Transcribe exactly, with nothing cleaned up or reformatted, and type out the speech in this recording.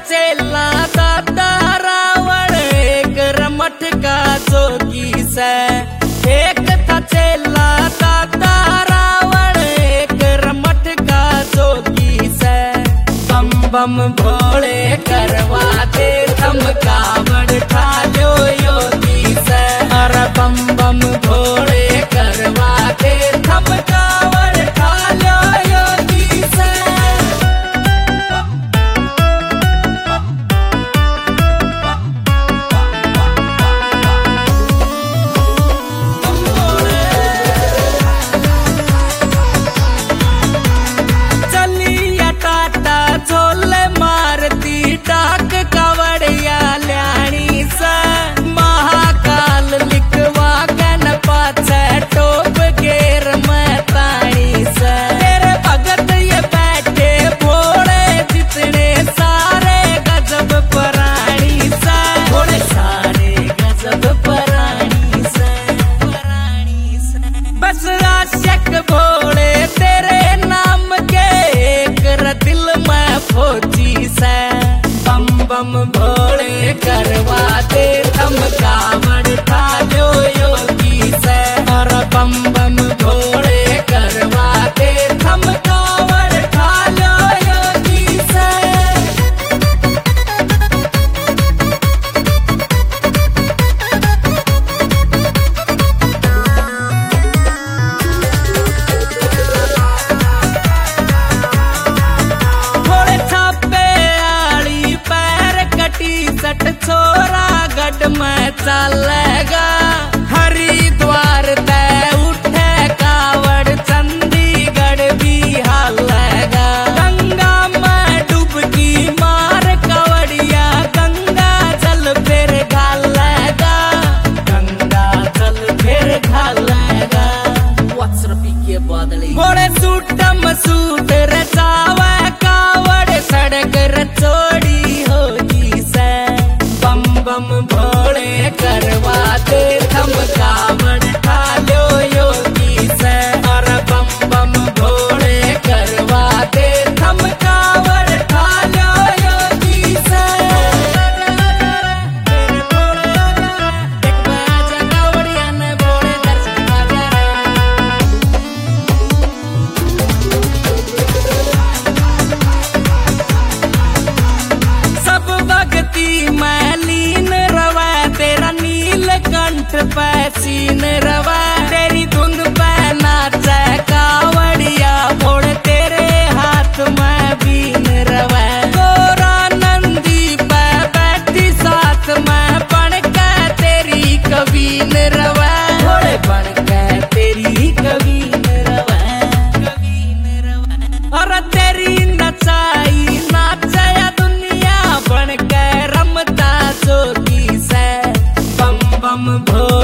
चेला दादा रावण एक रमठ का जोगी से। एक था चेला दादा रावण एक रमठ का जोगी से। बम बम भोले करवाते थम कावड़ ठालो योगी से। अरे बम बम भोले करवाते थम कावड़ ठालो योगी से। चलिया टाटा झोले मारती टाक कावड़िया ल्याणी से। महाकाल लिखवा गन पाछे टोप गेर में ताणी से। तेरे भगत ये बैठे भोले जितने सारे गजब पराणी से। भोले सारे गजब पराणी से पराणी से। बस आशिक भोले तेरे नाम के एक दिल में फौजी से। बम बम भोले करवाते थम कावड़ ठालो योगी से। और बम बम भोले करवाते थम कावड़ ठालो योगी से। थोड़े छापे आली पैर कटी सट छोरा गढ़ में चलेगा। हरिद्वार तय उठे कावड़ चंडीगढ़ भी हालेगा। गंगा में डुबकी मार कावड़िया गंगा जल फिर घालेगा। गंगा जल फिर घालेगा। के बादली घोड़े सूटम सूट रचावे कावड़ सड़क रचोड़ी होगी से। बम बम भोले करवाते थम कावड़ ठालो योगी से। और बम बम भोले करवाते थम कावड़ ठालो योगी से। एक बाजा कावड़िया ने भोले दर्शन बाजा। सब भक्ति में लीन रवा तेरा नीलकंठ पे सीन रवा। तेरी धुन पे नाचे कावड़िया भोले तेरे हाथ में बीन रवा। गोरा नंदी पे बैठी साथ में बन के तेरी कबीन रवा। भोले बन के तेरी कबीन रवा कबीन रवा। और तेरी नचाई नाचया दुनिया बन के रमता जोगी से। बम बम भोले